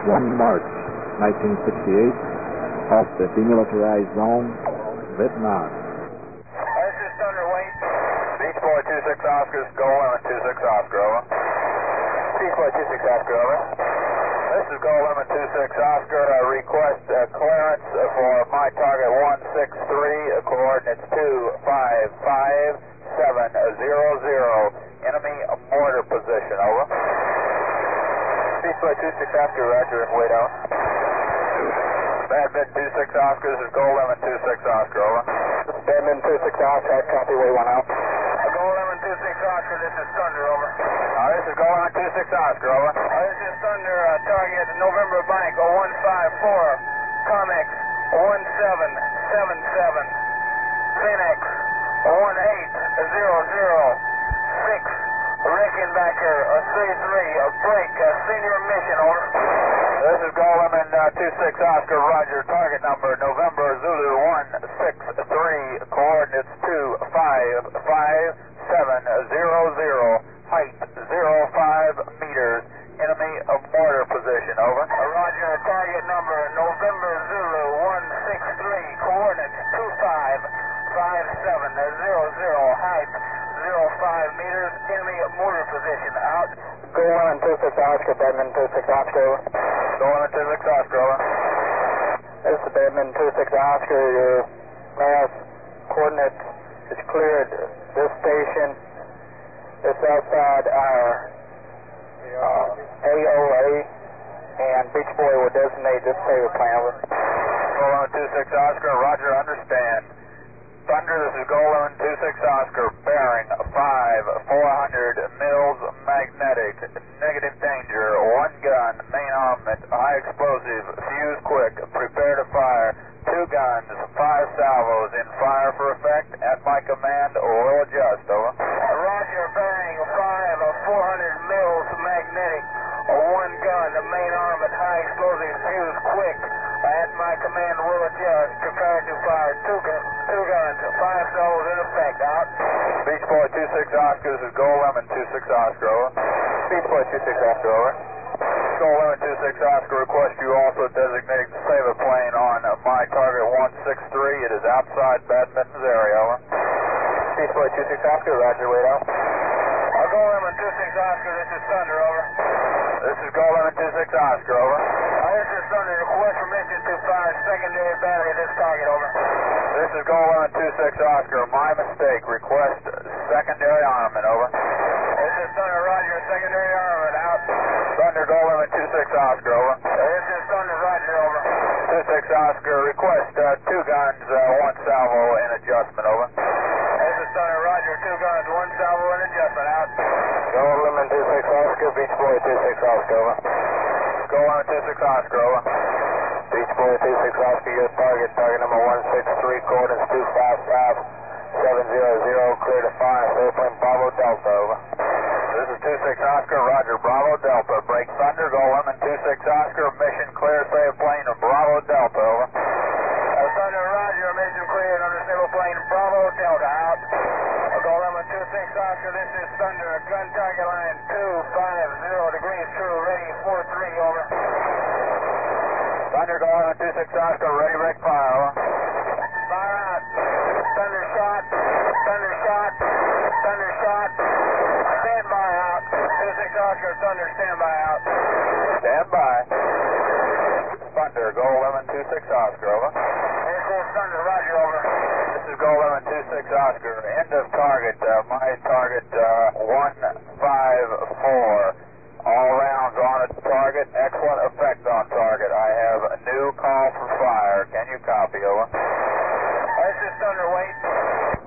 1 March 1968, off the demilitarized zone, Vietnam. This is Thunder, wait. Beach Boy 26 Oscar, Go Lemon 26 Oscar, over. Beach Boy 26 Oscar, over. This is Go Lemon 26 Oscar. Request clearance for my target 163, coordinates 255700. Enemy mortar position, over. Beach Boy 26 Oscar, roger, wait out. Badminton 26 Oscar, this is Go Lemon 26 Oscar, over. This is Badminton 26 Oscar, copy, way 1 out. Go Lemon 26 Oscar, this is Thunder, over. This is Go Lemon 26 Oscar, over. This is Thunder, target November Bank 0154, Comex 1777, Phoenix 18006, Rickenbacker 33, break, senior mission, over. This is Go Lemon 26 Oscar, roger, target number November Zulu 163, coordinates 255700, height 05 meters, enemy mortar position, over. Roger, target number November Zulu 163, coordinates 255700, height 05 meters, enemy mortar position, out. Go Lemon 26 Oscar, Badminton 26 Oscar, over. Go Lemon 26 Oscar, over. This is Badminton 26 Oscar, your last coordinates is cleared. This station is outside our AOA, and Beach Boy will designate this favor plan, over. Go Lemon 26 Oscar, roger, understand. Thunder, this is Go Lemon 26 Oscar, bearing 400 mils magnetic, negative danger, 1 gun, main armament, high explosive, fuse quick, prepare to fire, 2 guns, 5 salvos, in fire for effect, at my command, will adjust, over. Roger, bearing 400 mils magnetic, 1 gun, main armament, high explosive, fuse quick, at my command, will adjust, prepare to fire, 2 guns, 5 salvos in effect, out. Beach Boy 26 Oscar, this is Go Lemon 26 Oscar, over. Beach Boy 26 Oscar, over. Go Lemon 26 Oscar, request you also designate the favor plane on my target 163. It is outside Badminton's area, over. Beach Boy 26 Oscar, roger, wait out. Go Lemon 26 Oscar, this is Thunder, over. This is Go Lemon 26 Oscar, over. This is Thunder, request permission to fire secondary battery at this target, over. This is Go Lemon 26 Oscar, my mistake, request secondary armament, over. This is Thunder, roger, secondary armament, out. Thunder, Go Lemon 26 Oscar, over. This is Thunder, roger, over. 26 Oscar, request 2 guns, 1 salvo in adjustment, over. This is Thunder, roger, 2 guns, 1 salvo in adjustment, out. Go Lemon 26 Oscar, Beach Boy 26 Oscar, over. Go Lemon 26 Oscar, over. Beach Boy 26 Oscar, your target number 163, coordinates 255700, clear to fire, airplane Bravo Delta, over. This is 26 Oscar, roger, Bravo Delta, break Thunder, Go Lemon 26 Oscar, mission clear, save plane Bravo Delta, over. Thunder, roger, mission cleared under single plane Bravo Delta, out. Go Lemon 26 Oscar, this is Thunder, gun target line 250 degrees true, ready 43, over. Thunder, Go Lemon 26 Oscar, ready, break fire, over. Fire out. Thunder shot, Thunder shot, Thunder shot. Stand by out. 26 Oscar, Thunder, stand by out. Stand by. Thunder, Go Lemon 26 Oscar, over. Here goes Thunder, roger, over. This is Go Lemon 26 Oscar, end of target, my target 154. All rounds on its target, excellent effect on target. I have a new call for fire. Can you copy, over? This is Thunder, wait.